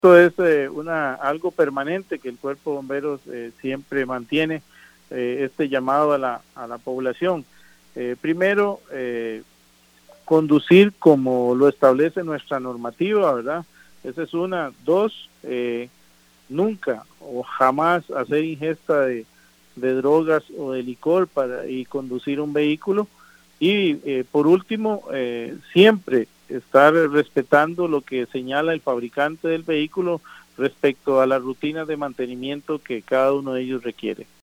Esto es algo permanente que el Cuerpo de Bomberos siempre mantiene, este llamado a la población. Primero, conducir como lo establece nuestra normativa, ¿verdad? Esa es una. Dos, nunca o jamás hacer ingesta de drogas o de licor y conducir un vehículo. Y por último, siempre estar respetando lo que señala el fabricante del vehículo respecto a las rutinas de mantenimiento que cada uno de ellos requiere.